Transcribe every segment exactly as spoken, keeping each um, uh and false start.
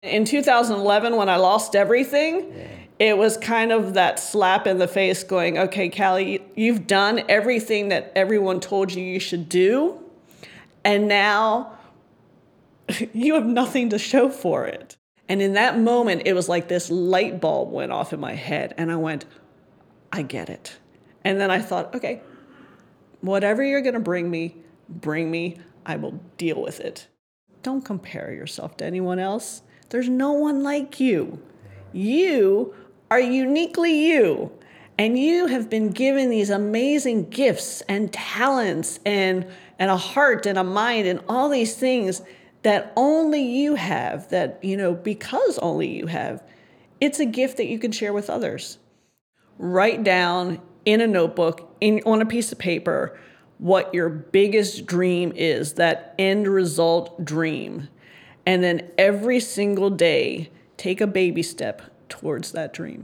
In two thousand eleven, when I lost everything, yeah. It was kind of that slap in the face going, okay, Callie, you've done everything that everyone told you you should do, and now you have nothing to show for it. And in that moment, it was like this light bulb went off in my head, and I went, I get it. And then I thought, okay, whatever you're going to bring me, bring me. I will deal with it. Don't compare yourself to anyone else. There's no one like you. You are uniquely you. And you have been given these amazing gifts and talents and, and a heart and a mind and all these things that only you have, that, you know, because only you have. It's a gift that you can share with others. Write down in a notebook, in, on a piece of paper, what your biggest dream is, that end result dream. And then every single day, take a baby step towards that dream.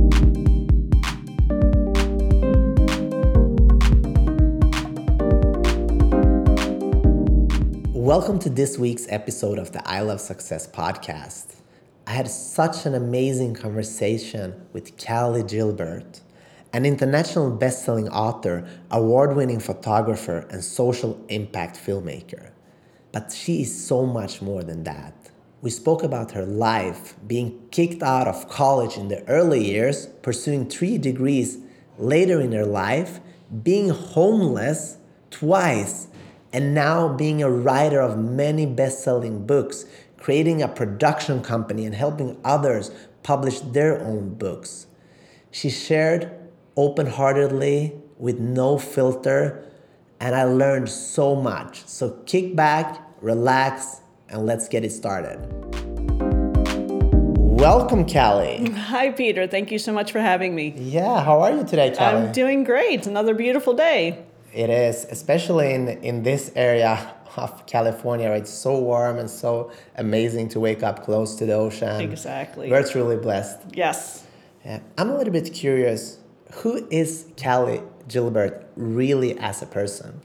Welcome to this week's episode of the I Love Success podcast. I had such an amazing conversation with Callie Gilbert, an international best-selling author, award-winning photographer, and social impact filmmaker. But she is so much more than that. We spoke about her life, being kicked out of college in the early years, pursuing three degrees later in her life, being homeless twice, and now being a writer of many best-selling books, creating a production company and helping others publish their own books. She shared open-heartedly with no filter, and I learned so much. So kick back, relax, and let's get it started. Welcome, Callie. Hi, Peter. Thank you so much for having me. Yeah, how are you today, Callie? I'm doing great. Another beautiful day. It is, especially in, in this area of California. It's so warm and so amazing to wake up close to the ocean. Exactly. We're truly blessed. Yes. Yeah. I'm a little bit curious. Who is Callie Gilbert really as a person?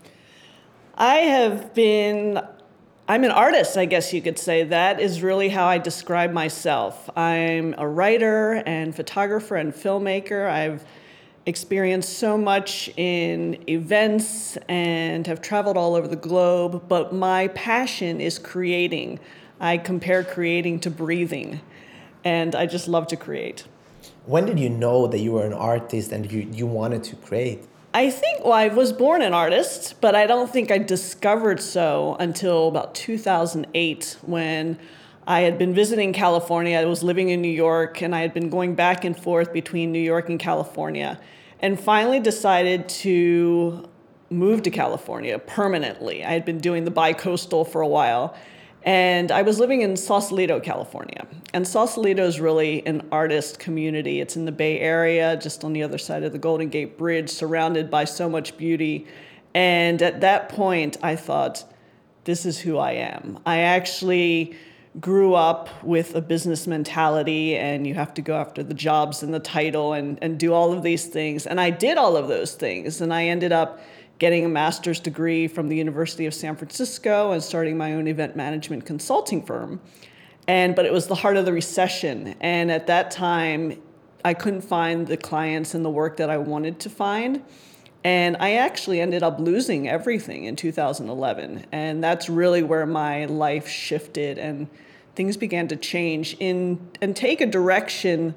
I have been, I'm an artist, I guess you could say. That is really how I describe myself. I'm a writer and photographer and filmmaker. I've experienced so much in events and have traveled all over the globe, but my passion is creating. I compare creating to breathing, and I just love to create. When did you know that you were an artist and you, you wanted to create? I think, well, I was born an artist, but I don't think I discovered so until about two thousand eight, when I had been visiting California. I was living in New York, and I had been going back and forth between New York and California, and finally decided to move to California permanently. I had been doing the bi-coastal for a while, and I was living in Sausalito, California. And Sausalito is really an artist community. It's in the Bay Area, just on the other side of the Golden Gate Bridge, surrounded by so much beauty. And at that point, I thought, this is who I am. I actually grew up with a business mentality, and you have to go after the jobs and the title and, and do all of these things. And I did all of those things. And I ended up getting a master's degree from the University of San Francisco and starting my own event management consulting firm. And but it was the heart of the recession. And at that time, I couldn't find the clients and the work that I wanted to find. And I actually ended up losing everything in two thousand eleven. And that's really where my life shifted and things began to change in and take a direction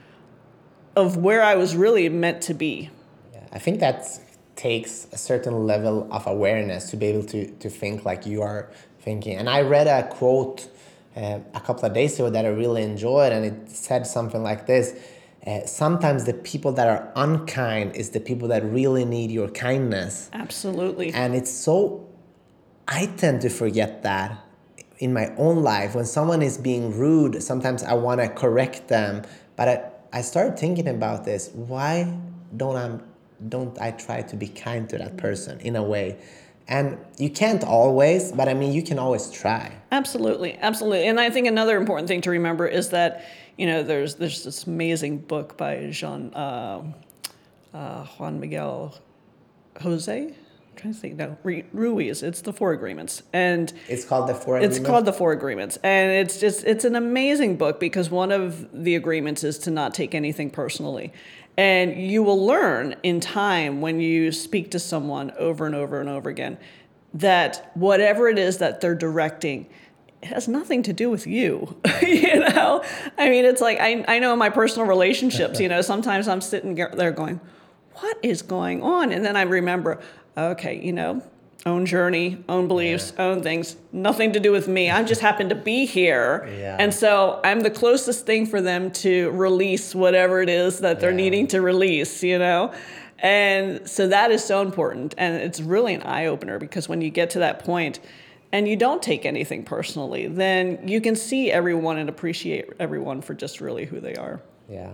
of where I was really meant to be. Yeah, I think that takes a certain level of awareness to be able to, to think like you are thinking. And I read a quote uh, a couple of days ago that I really enjoyed, and it said something like this. Uh, sometimes the people that are unkind is the people that really need your kindness. Absolutely. And it's so, I tend to forget that in my own life. When someone is being rude, sometimes I want to correct them. But I, I started thinking about this. Why don't I, don't I try to be kind to that person in a way? And you can't always, but I mean, you can always try. Absolutely, absolutely. And I think another important thing to remember is that, you know, there's there's this amazing book by Jean uh, uh, Juan Miguel Jose. I'm trying to think, no, Ruiz, it's the Four Agreements. And it's called the Four Agreements? Agreements? It's called the Four Agreements. And it's just, it's an amazing book because one of the agreements is to not take anything personally. And you will learn in time when you speak to someone over and over and over again that whatever it is that they're directing, it has nothing to do with you. You know, I mean, it's like, I, I know in my personal relationships, you know, sometimes I'm sitting there going, what is going on? And then I remember, okay, you know, own journey, own beliefs, yeah. own things, nothing to do with me. I just happen to be here. Yeah. And so I'm the closest thing for them to release whatever it is that they're yeah. needing to release, you know? And so that is so important. And it's really an eye opener because when you get to that point and you don't take anything personally, then you can see everyone and appreciate everyone for just really who they are. Yeah.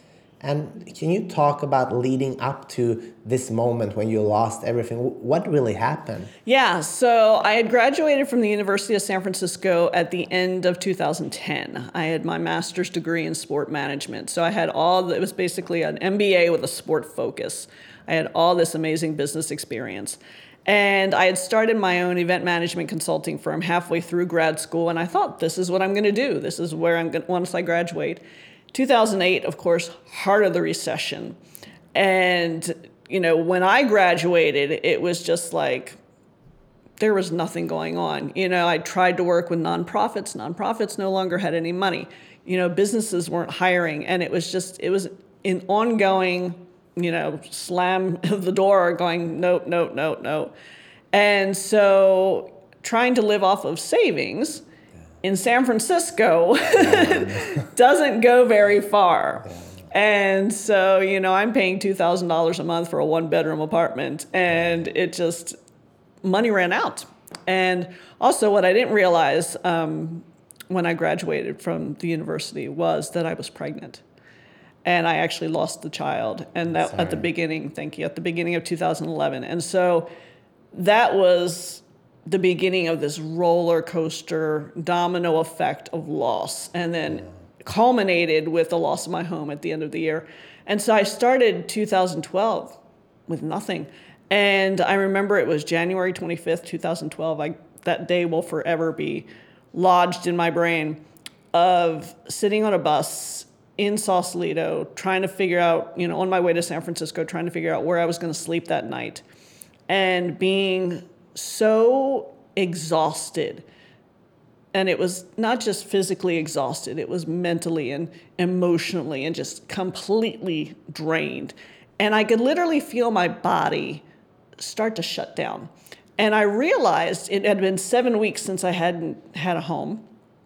And can you talk about leading up to this moment when you lost everything? What really happened? Yeah, so I had graduated from the University of San Francisco at the end of two thousand ten. I had my master's degree in sport management. So I had all, it was basically an M B A with a sport focus. I had all this amazing business experience. And I had started my own event management consulting firm halfway through grad school. And I thought, this is what I'm going to do. This is where I'm going to, once I graduate. two thousand eight, of course, heart of the recession. And, you know, when I graduated, it was just like, there was nothing going on. You know, I tried to work with nonprofits. Nonprofits no longer had any money. You know, businesses weren't hiring. And it was just, it was an ongoing, you know, slam of the door going, nope, nope, nope, nope. And so trying to live off of savings in San Francisco doesn't go very far. Yeah. And so, you know, I'm paying two thousand dollars a month for a one bedroom apartment and it just, money ran out. And also what I didn't realize um, when I graduated from the university was that I was pregnant. And I actually lost the child. And that Sorry. at the beginning, thank you, at the beginning of two thousand eleven. And so that was the beginning of this roller coaster domino effect of loss, and then yeah. culminated with the loss of my home at the end of the year. And so I started two thousand twelve with nothing. And I remember it was January twenty-fifth, two thousand twelve. I, that day will forever be lodged in my brain of sitting on a bus in Sausalito, trying to figure out, you know, on my way to San Francisco, trying to figure out where I was going to sleep that night, and being so exhausted. And it was not just physically exhausted, it was mentally and emotionally and just completely drained. And I could literally feel my body start to shut down. And I realized it had been seven weeks since I hadn't had a home.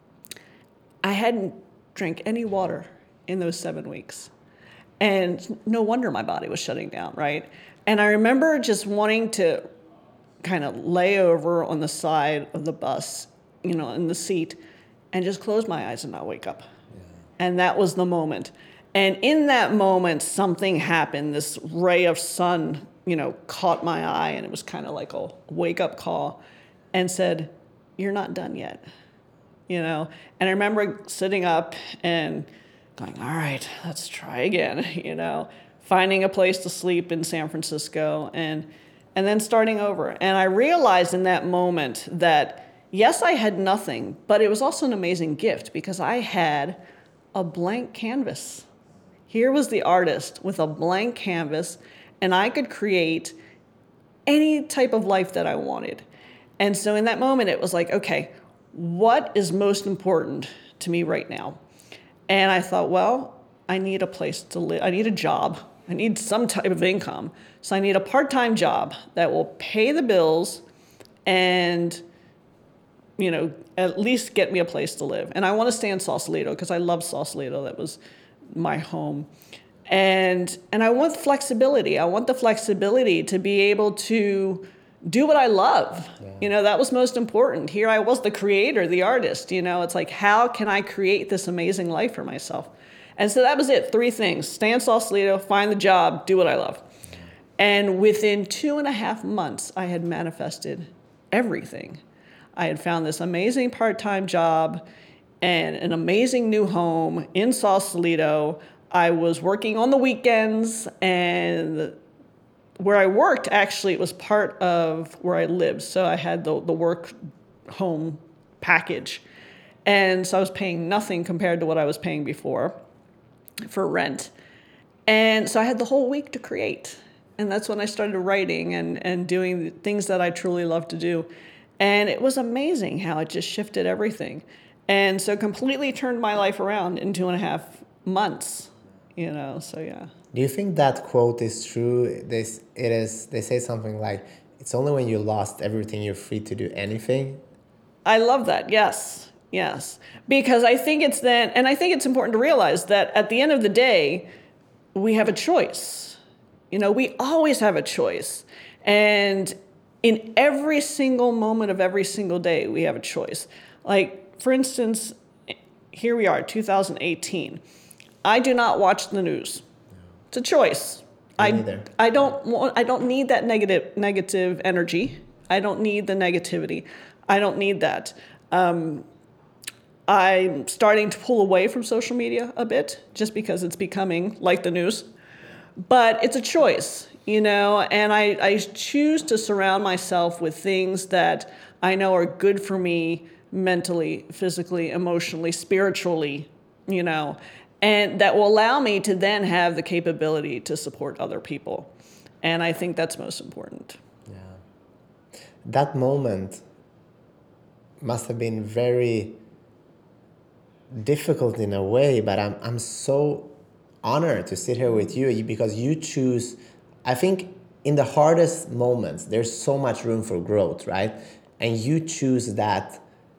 I hadn't drank any water in those seven weeks. And no wonder my body was shutting down, right? And I remember just wanting to kind of lay over on the side of the bus, you know, in the seat, and just close my eyes and not wake up. Yeah. And that was the moment. And in that moment, something happened. This ray of sun, you know, caught my eye, and it was kind of like a wake-up call, and said, "You're not done yet," you know. And I remember sitting up and going, "All right, let's try again," you know, finding a place to sleep in San Francisco, and and then starting over. And I realized in that moment that, yes, I had nothing, but it was also an amazing gift because I had a blank canvas. Here was the artist with a blank canvas, and I could create any type of life that I wanted. And so in that moment, it was like, okay, what is most important to me right now? And I thought, well, I need a place to live. I need a job. I need some type of income. So I need a part-time job that will pay the bills and, you know, at least get me a place to live. And I want to stay in Sausalito because I love Sausalito. That was my home. And and I want flexibility. I want the flexibility to be able to do what I love. Yeah. You know, that was most important. Here I was the creator, the artist. You know, it's like, how can I create this amazing life for myself? And so that was it. Three things: stay in Sausalito, find the job, do what I love. Yeah. And within two and a half months, I had manifested everything. I had found this amazing part-time job and an amazing new home in Sausalito. I was working on the weekends, and where I worked, actually, it was part of where I lived. So I had the, the work home package. And so I was paying nothing compared to what I was paying before for rent. And so I had the whole week to create. And that's when I started writing and, and doing things that I truly love to do. And it was amazing how it just shifted everything. And so completely turned my life around in two and a half months, you know, so yeah. Do you think that quote is true? This it is. They say something like, "It's only when you lost everything you're free to do anything." I love that. Yes, yes, because I think it's then, and I think it's important to realize that at the end of the day, we have a choice. You know, we always have a choice, and in every single moment of every single day, we have a choice. Like, for instance, here we are, two thousand eighteen. I do not watch the news. It's a choice. Me I neither. I don't want, I don't need that negative negative energy. I don't need the negativity. I don't need that. Um, I'm starting to pull away from social media a bit just because it's becoming like the news. But it's a choice, you know, and I, I choose to surround myself with things that I know are good for me mentally, physically, emotionally, spiritually, you know, and that will allow me to then have the capability to support other people. And I think that's most important. Yeah. That moment must have been very difficult in a way, but I'm I'm so honored to sit here with you because you choose, I think in the hardest moments, there's so much room for growth, right? And you choose that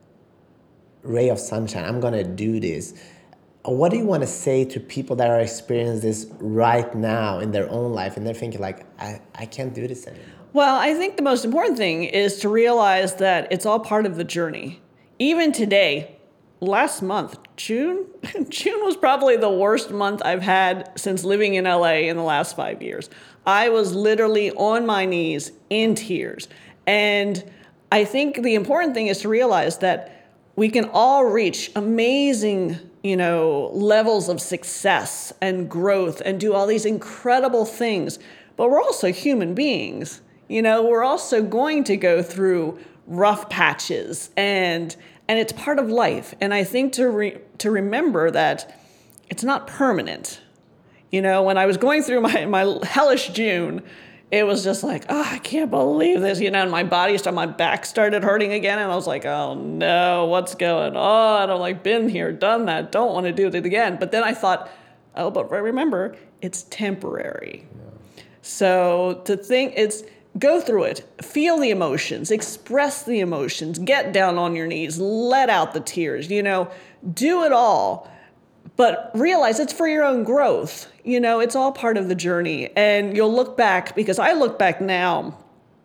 ray of sunshine. I'm gonna do this. What do you want to say to people that are experiencing this right now in their own life and they're thinking like, I, I can't do this anymore? Well, I think the most important thing is to realize that it's all part of the journey. Even today, last month, June, June was probably the worst month I've had since living in L A in the last five years. I was literally on my knees in tears. And I think the important thing is to realize that we can all reach amazing, you know, levels of success and growth and do all these incredible things. But we're also human beings. You know, we're also going to go through rough patches and and it's part of life. And I think to re, to remember that it's not permanent. You know, when I was going through my, my hellish June, it was just like, oh, I can't believe this, you know, and my body started, my back started hurting again. And I was like, oh no, what's going on? I'm like, been here, done that, don't want to do it again. But then I thought, oh, but remember, it's temporary. Yeah. So to think it's, go through it, feel the emotions, express the emotions, get down on your knees, let out the tears, you know, do it all. But realize it's for your own growth. You know, it's all part of the journey. And you'll look back, because I look back now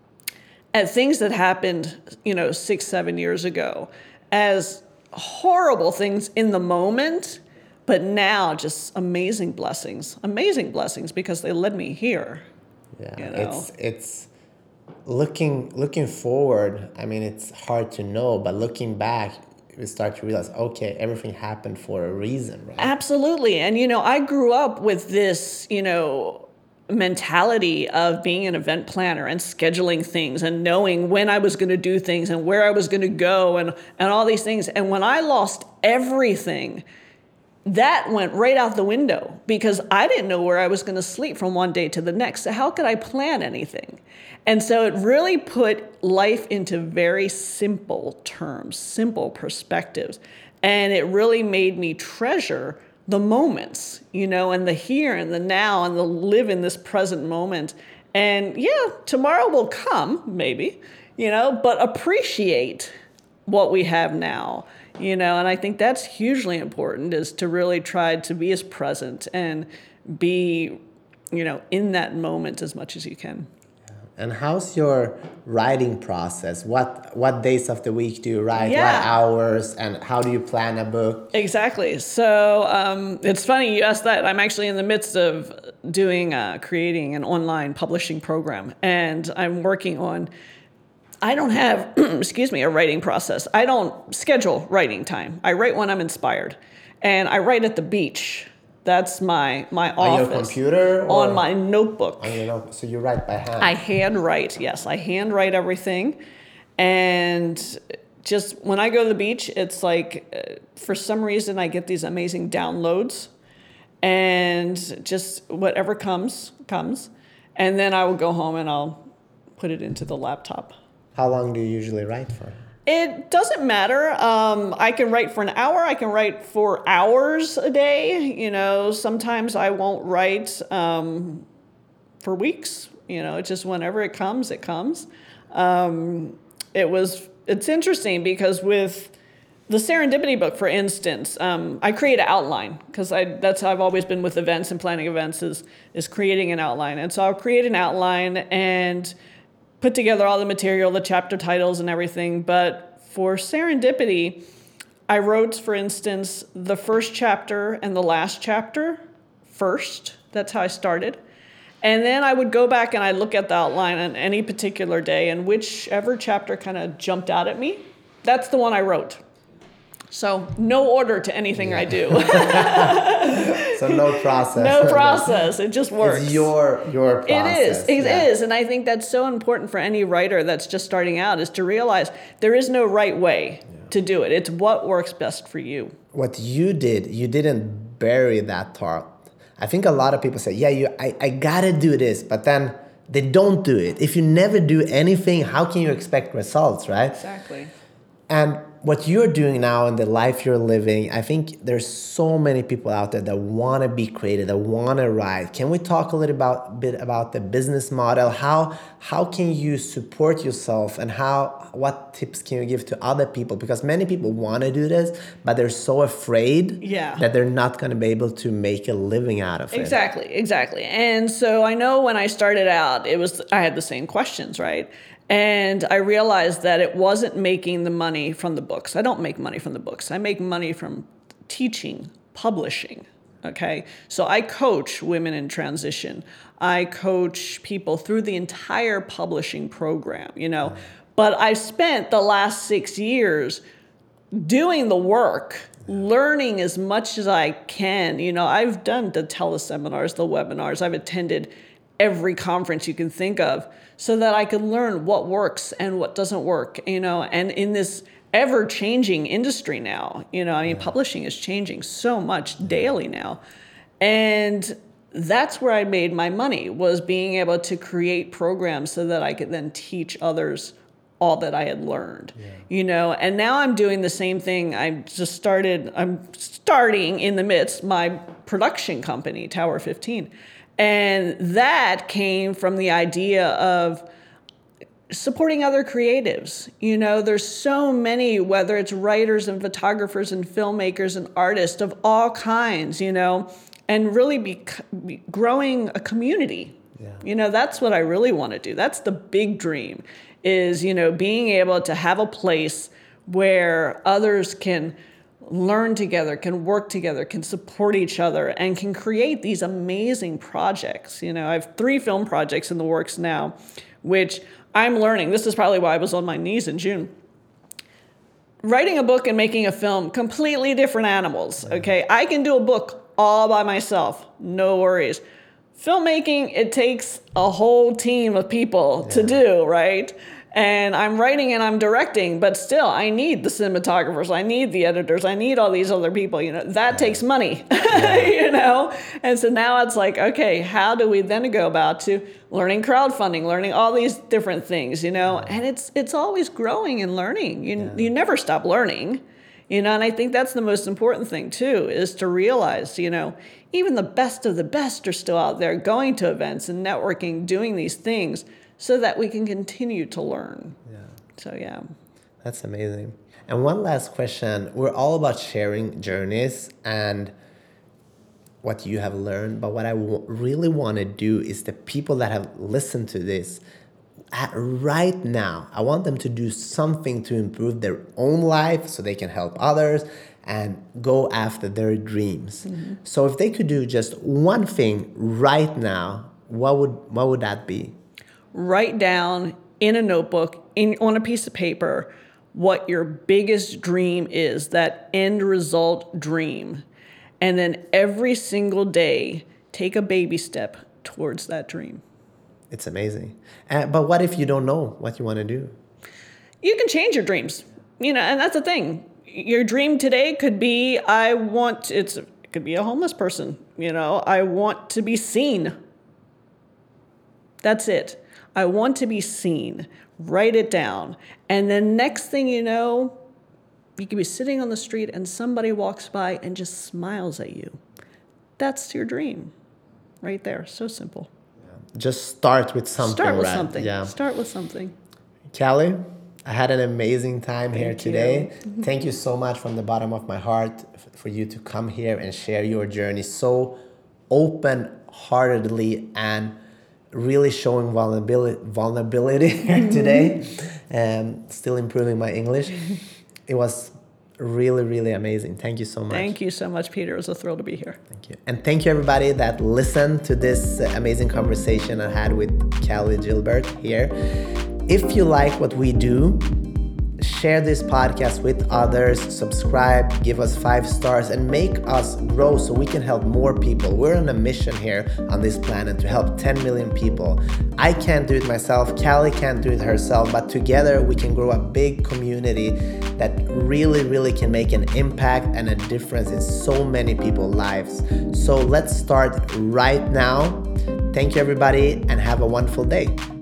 at things that happened, you know, six, seven years ago as horrible things in the moment, but now just amazing blessings, amazing blessings because they led me here. Yeah, you know? it's, it's looking, looking forward. I mean, it's hard to know, but looking back, we start to realize, okay, everything happened for a reason, right? Absolutely. And, you know, I grew up with this, you know, mentality of being an event planner and scheduling things and knowing when I was going to do things and where I was going to go and, and all these things. And when I lost everything, that went right out the window because I didn't know where I was going to sleep from one day to the next. So how could I plan anything? And so it really put life into very simple terms, simple perspectives. And it really made me treasure the moments, you know, and the here and the now and the live in this present moment. And yeah, tomorrow will come, maybe, you know, but appreciate what we have now, you know, and I think that's hugely important is to really try to be as present and be, you know, in that moment as much as you can. And how's your writing process? What what days of the week do you write? Yeah. What hours? And how do you plan a book? Exactly. So um, it's funny you asked that. I'm actually in the midst of doing, uh, creating an online publishing program. And I'm working on, I don't have, excuse me, a writing process. I don't schedule writing time. I write when I'm inspired. And I write at the beach. That's my my On office. your computer? Or on my notebook. On your notebook. So you write by hand? I handwrite, yes. I handwrite everything. And just when I go to the beach, it's like, uh, for some reason, I get these amazing downloads. And just whatever comes, comes. And then I will go home and I'll put it into the laptop. How long do you usually write for? It doesn't matter. Um, I can write for an hour. I can write for hours a day. You know, sometimes I won't write um, for weeks. You know, it's just whenever it comes, it comes. Um, it was. It's interesting because with the Serendipity book, for instance, um, I create an outline because I that's how I've always been with events and planning events is is creating an outline. And so I'll create an outline and put together all the material, the chapter titles and everything. But for Serendipity, I wrote, for instance, the first chapter and the last chapter first. That's how I started. And then I would go back and I'd look at the outline on any particular day, and whichever chapter kind of jumped out at me, that's the one I wrote. So no order to anything yeah. I do. So no process. No process. It just works. It's your your process. It is. It yeah. is. And I think that's so important for any writer that's just starting out, is to realize there is no right way yeah. to do it. It's what works best for you. What you did, you didn't bury that thought. I think a lot of people say, yeah, you, I, I gotta do this, but then they don't do it. If you never do anything, how can you expect results, right? Exactly. And what you're doing now and the life you're living, I think there's so many people out there that want to be creative, that want to write. Can we talk a little about, bit about the business model? How how can you support yourself, and how what tips can you give to other people? Because many people want to do this, but they're so afraid yeah. that they're not going to be able to make a living out of it. Exactly, exactly. And so I know when I started out, it was I had the same questions, right? And I realized that it wasn't making the money from the books. I don't make money from the books. I make money from teaching, publishing, okay? So I coach women in transition. I coach people through the entire publishing program, you know? But I spent the last six years doing the work, learning as much as I can. You know, I've done the teleseminars, the webinars. I've attended every conference you can think of, so that I could learn what works and what doesn't work, you know, and in this ever-changing industry now, you know, I mean, yeah. publishing is changing so much daily now. And that's where I made my money, was being able to create programs so that I could then teach others all that I had learned, yeah. you know, and now I'm doing the same thing. I just started, I'm starting in the midst my production company, Tower fifteen. And that came from the idea of supporting other creatives. You know, there's so many, whether it's writers and photographers and filmmakers and artists of all kinds, you know, and really be, be growing a community. Yeah. You know, that's what I really want to do. That's the big dream, is, you know, being able to have a place where others can learn together, can work together, can support each other, and can create these amazing projects. You know, I have three film projects in the works now, which I'm learning. This is probably why I was on my knees in June. Writing a book and making a film, completely different animals, okay? I can do a book all by myself, no worries. Filmmaking, it takes a whole team of people yeah. to do, right? And I'm writing and I'm directing, but still, I need the cinematographers, I need the editors, I need all these other people, you know, that yeah. takes money, yeah. you know? And so now it's like, okay, how do we then go about to learning crowdfunding, learning all these different things, you know? Yeah. And it's it's always growing and learning. You, yeah. you never stop learning, you know? And I think that's the most important thing too, is to realize, you know, even the best of the best are still out there going to events and networking, doing these things, so that we can continue to learn. Yeah. So, yeah. That's amazing. And one last question. We're all about sharing journeys and what you have learned. But what I w- really want to do is the people that have listened to this at right now, I want them to do something to improve their own life so they can help others and go after their dreams. Mm-hmm. So if they could do just one thing right now, what would what would that be? Write down in a notebook, in, on a piece of paper, what your biggest dream is, that end result dream. And then every single day, take a baby step towards that dream. It's amazing. Uh, but what if you don't know what you want to do? You can change your dreams. You know, and that's the thing. Your dream today could be, I want, it's, it could be a homeless person. You know, I want to be seen. That's it. I want to be seen. Write it down. And then next thing you know, you could be sitting on the street and somebody walks by and just smiles at you. That's your dream right there. So simple. Just start with something. Start with right? something. Yeah. Start with something. Callie, I had an amazing time Thank here you. today. Thank you so much from the bottom of my heart for you to come here and share your journey so open-heartedly and really showing vulnerability, vulnerability here today. Um, still improving my English. It was really, really amazing. Thank you so much. Thank you so much, Peter. It was a thrill to be here. Thank you. And thank you everybody that listened to this uh, amazing conversation I had with Callie Gilbert here. If you like what we do, share this podcast with others, subscribe, give us five stars, and make us grow so we can help more people. We're on a mission here on this planet to help ten million people. I can't do it myself, Callie can't do it herself, but together we can grow a big community that really, really can make an impact and a difference in so many people's lives. So let's start right now. Thank you everybody and have a wonderful day.